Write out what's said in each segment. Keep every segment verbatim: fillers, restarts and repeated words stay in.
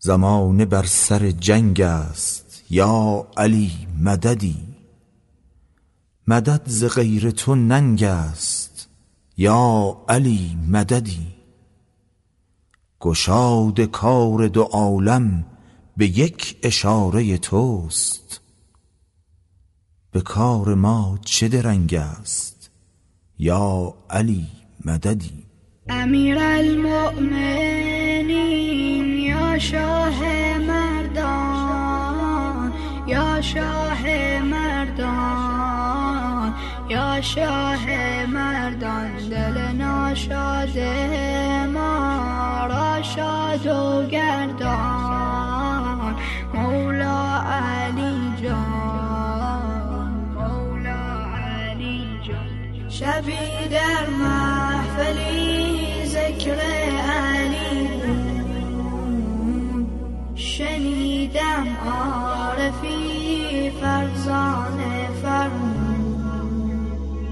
زمانه بر سر جنگ است یا علی مددی. مدد ز غیر تو ننگ است یا علی مددی. گشاد کار دو عالم به یک اشاره توست. به کار ما چه درنگ است یا علی مددی. امیر المؤمنین یا شاه مردان، یا شاه مردان، یا شاه مردان، دل ناشاد ما را شاد و گردان. مولا علی جان، مولا علی جان. شبی در محفلی ذکر علی بود، شنیدم عارفی فرزانه فرمود.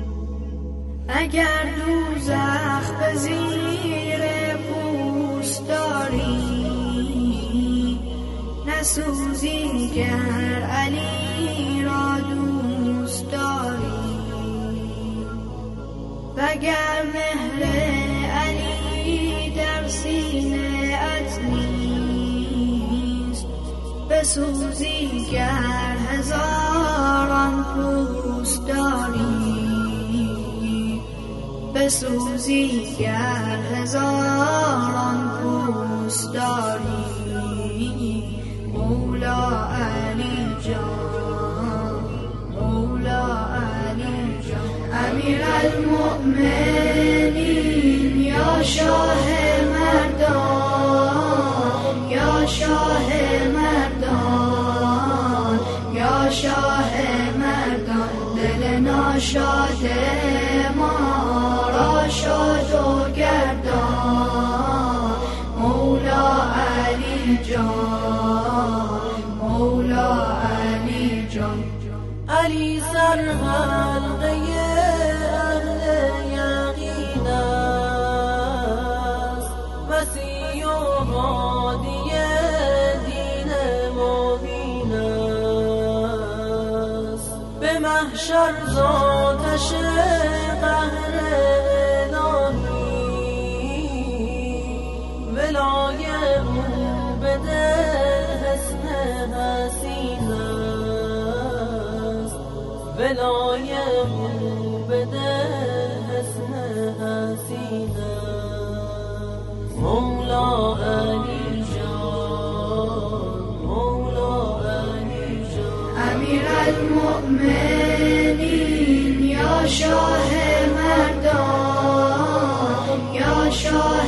اگر دوزخ به زیر پوست داری، نسوزی گر علی را دوست داری. وگر مهر علی در سینه ات نیست، بسوزی گر هزاران پوست داری. بسوزی گر هزاران پوست داری. مولا علی جان، مولا علی جان. امیر المؤمنین یا شاه مردان، یا شاه مردان، یا شاه مردان، دل ناشاد ما را شاد و گردان. مولا علی جان، مولا علی جان. علی سر حلقه اهل یقین است، مسیح و هادی دین مبین است. به محشر ذاتش قهر الهی، ولای او بده حسن حسین است. ولای او بده حسن حسین است. مولا علی جان، مولا علی جان. امیر المؤمنین یا شاه مردان، یا شاه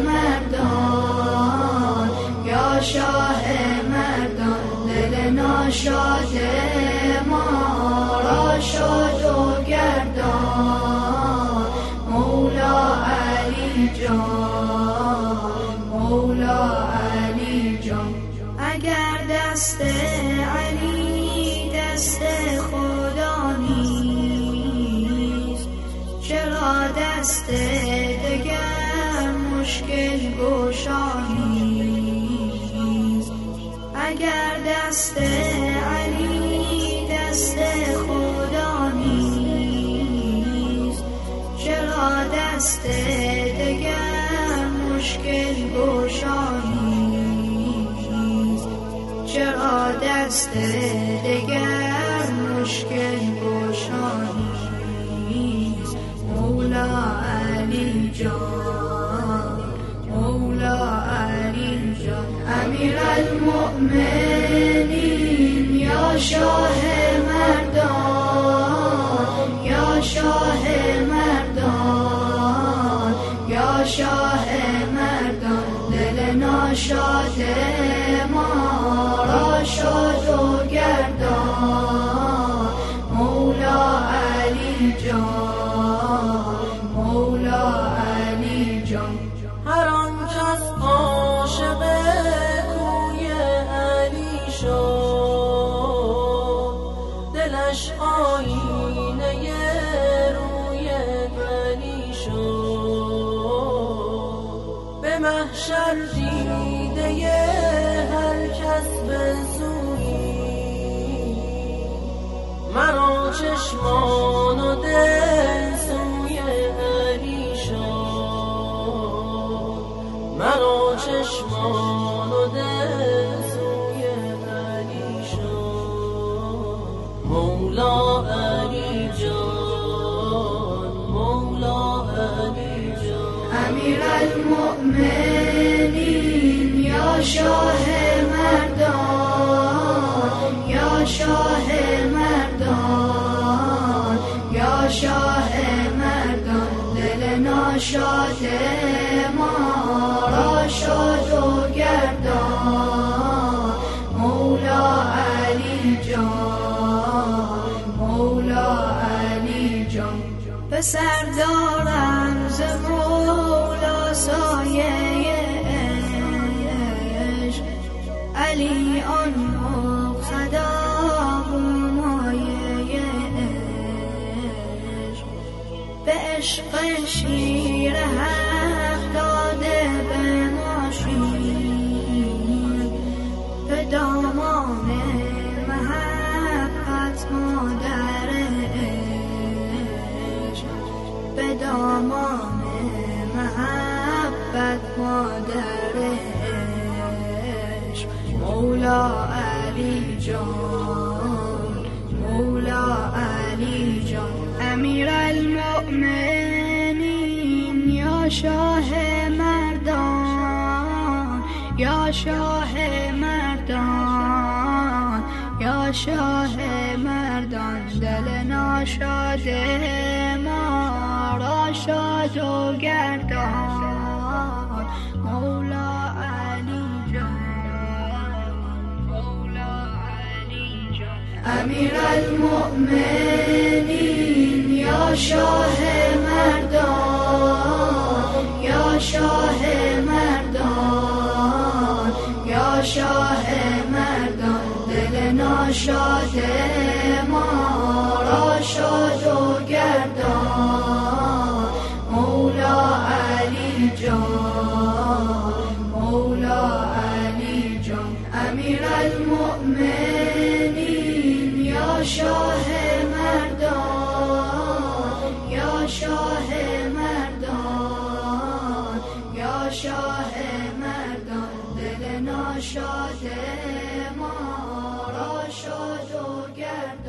مردان، یا شاه مردان، دل ناشاد ما را شاد و گردان. مولا علی جان، مولا علی جان. اگر دست علی دست خدا نیست، چرا دست دگر مشکل گشا نیست. اگر دست علی دست خدا نیست، چرا دست دگر مشکل گشا نیست. چرا دست دگر مشکل گشا نیست. مولا علی جان، مولا علی جان. امیر المؤمنین یا شاه مردان، یا شاه مردان، یا شاه مردان، دل ناشاد ما را شاد و گردان. مولا علی جان، مولا علی جان. هر آن کس عاشق کوی علی شد، دلش آینه روی ولی شد. به محشر دیده چشمان و دل سوی علی شد، مرا چشمان و دل سوی علی شد. مولا علی جان، مولا علی جان. امیر المؤمنین یا شاه مردان، یا شاه مردان، یا شاه مردان. دل ناشاد ما را شاد و گردان. مولا علی جان، مولا علی جان. پسر دارم ز مولا سایه عشق، علی آن مقتدا و مایه عشق. به عشق شیر حق داده به ما شیر، به دامان محبت مادر عشق، به دامان محبت مادر عشق. مولا علی جان، مولا علی جان. امیر المؤمنین یا شاه مردان، یا شاه مردان، یا شاه مردان. دل ناشاد ما را شاد و گردان. مولا علی جان، مولا علی جان. امیر المؤمنین یا شاه مردان، یا شاه مردان، یا شاه مردان. دل ناشاد ما را شاد و گردان. مولا علی جان، مولا علی جان. امیر المؤمنین یا شاه مردان، یا شاه مردان، یا شاه مردان. دل ناشاد ما را شاد و گردان.